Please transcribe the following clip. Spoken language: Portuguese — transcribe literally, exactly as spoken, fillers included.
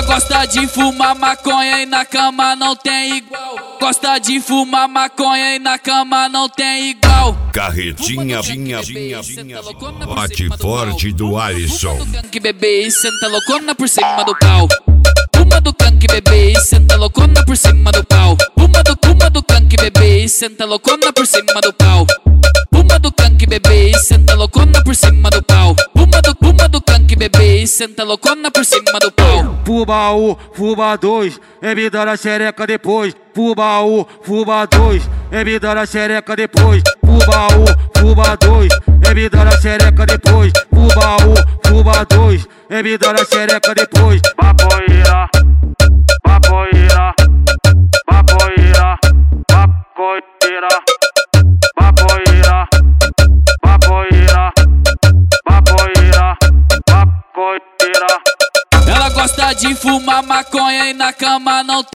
Ela gosta de fumar maconha e na cama não tem igual. Gosta de fumar maconha e na cama não tem igual. Carretinha, vinha, vinha, vinha. Bate forte do Alisson. Fuma do canque, bebê, e senta loucona por cima do pau. Fuma do canque, bebê, e senta loucona por cima do pau. Fuma do, fuma do canque, bebê, e senta loucona por cima do pau. Fuma do canque, bebê, e senta loucona por cima do pau. Fuma do, fuma do canque, bebê, e senta loucona por cima do pau. Fuma um, fuma dois, é me dar a xereca depois. Fuma um, fuma dois, é me dar a xereca depois. Fuma um, fuma dois, é me dar a xereca depois. Fuma um, fuma dois, é me dar a xereca depois. Maconheira, maconheira, maconheira, maconheira, maconheira, maconheira, maconheira, maconheira. Ela gosta de fumar maconha e na cama não tem